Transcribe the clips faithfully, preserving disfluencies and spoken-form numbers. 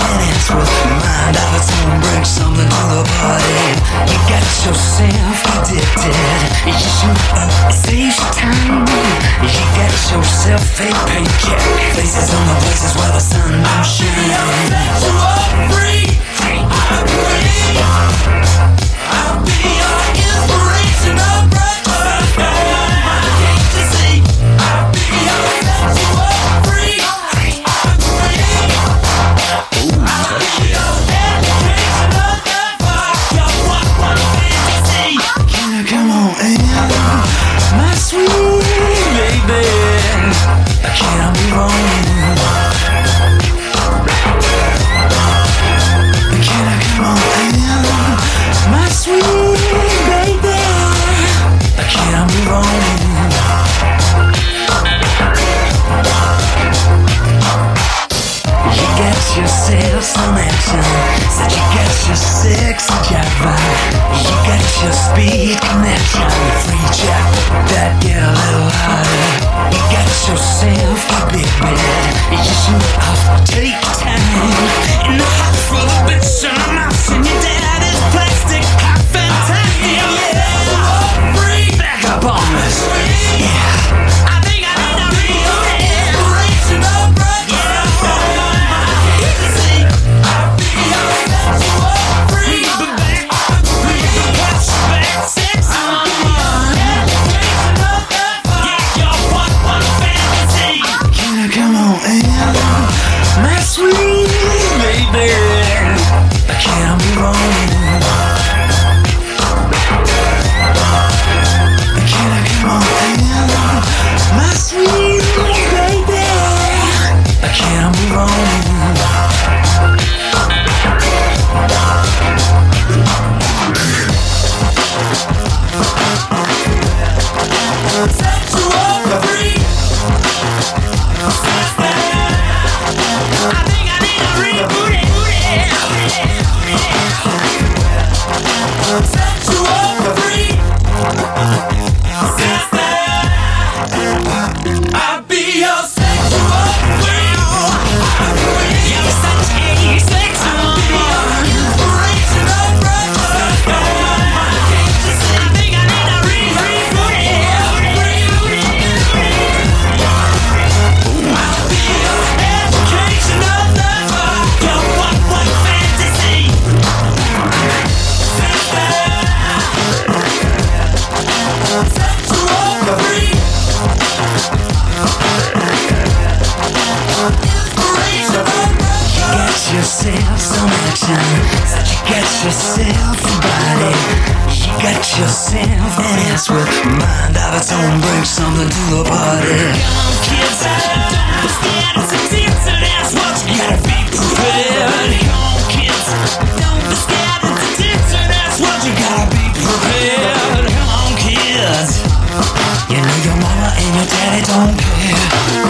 and it's with mind of its own. Bring something to the party. You got yourself addicted. You shoot up, it saves you time. You got yourself a paycheck. Faces on the places where the sun don't shine. You are free. I'm free. I'll be your inspirational brother. Can't you see? I'll be your sexual free. I'm free. I'll be your educational lover. Your what one fantasy. Can you come on in, my sweet baby? Can I be wrong? Can I come on in, my sweet baby? Can I be wrong? You got yourself some action. Said you got your sexy java. You got your speed connection. Free jack, that get a little harder. You got yourself a big bed. You shoot off, take time. In the house full of bits and a mouse. And your dad is plastic, hot fantastic. Yeah, oh, free. Back up on this. Yeah, I think I need a real inspirational brother.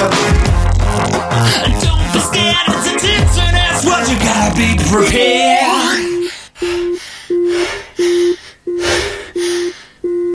Don't be scared, it's a tits and that's what you gotta be prepared.